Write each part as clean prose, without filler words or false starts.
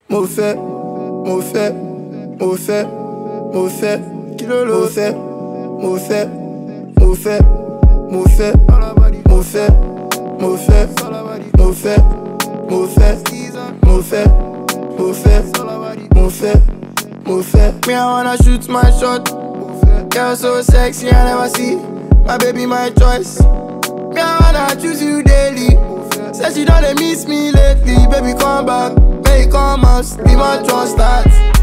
mo fẹ́, mo fẹ́, mo fẹ́, mo fẹ́, kí ló ló fẹ́, mo fẹ́, mo fẹ́, mo fẹ́, mo fẹ́, mo fẹ́, mo fẹ́, mo fẹ́, mo fẹ́, mo fẹ́, mo fẹ́, mo fẹ́. Me I wanna shoot my shot. Girl so sexy I never see. My baby my choice. Me I wanna choose you daily. Say she don't miss me lately. Baby come back, make come out. Be my trust start.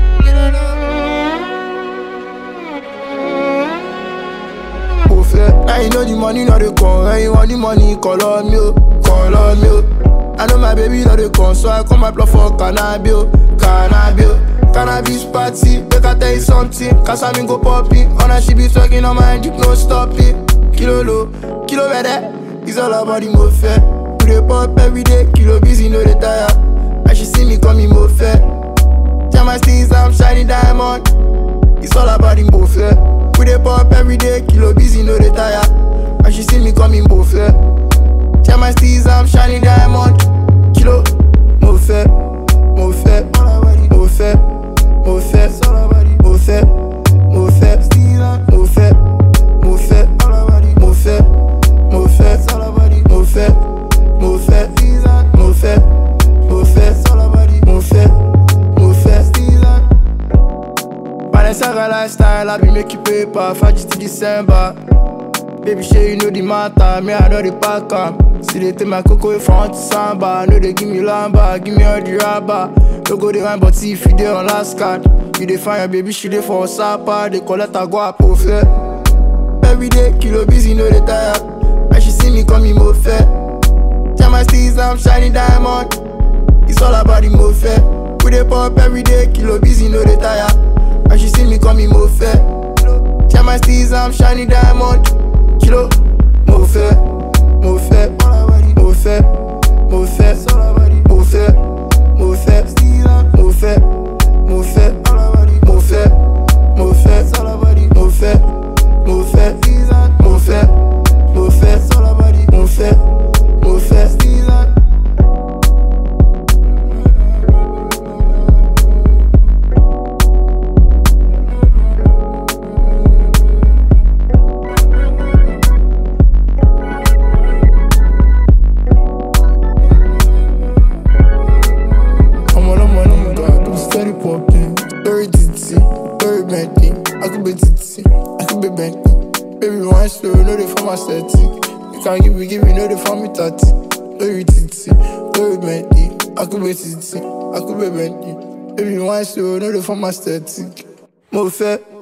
Now you know the money not the come. When you want the money, call on me, call on me. I know my baby not the come, so I come my plug for cannabis, cannabis party. Make I tell you something, cause I mean go popping. On her she be talking on my dick, no stopping. Kilo low, kilo better. It's all about the mo fair. We dey pop every day, kilo busy, no dey tire. And she see me coming mo fair. Jam my steez, I'm shining diamond. It's all about the mo fair. We dey pop every day, kilo busy, no dey tire. And she see me coming mo fair. Jam my steez, I'm shining diamond. Kilo mo fair, mo fair, mo fair, mo fair, mo fair, mo fair, mo fair, mo fair, mo fair, mo fair, mo fair, mo fair, mo fair, mo fair, mo fair, mo fair. Balenciaga lifestyle, I be making paper, Fajit to December. Baby, sure you know the matter, me I know the pack up. See they take my cocoa front to samba. No they give me lamba, give me all the rubber. No go the wine, but see if you dey on last card. You dey find your baby, she dey for Sapa. They collect her go up fair. Every day, kilo busy, no they tire. And she see me coming mo fair. Jam my steez, I'm shining diamond. It's all about the mo fair. We dey pop every day, kilo busy, no they tire. And she see me coming mo fair. Jam my steez, I'm shining diamond. Kilo mo fair, mo fair, mo fair, mo fair, mo fair, mo fair, mo fair, mo fair, mo fair, mo fair, mo fair, mo fair, mo fair, mo fair, mo fair, mo fair. Very ditty, very Bentley. I could be ditty, I could be Bentley. Baby, one slow, no they for my static. You can't give me, no they for me 30. Very ditty, very Bentley. I could be ditty, I could be Bentley. Baby, one slow, no they for my static. Mo fair.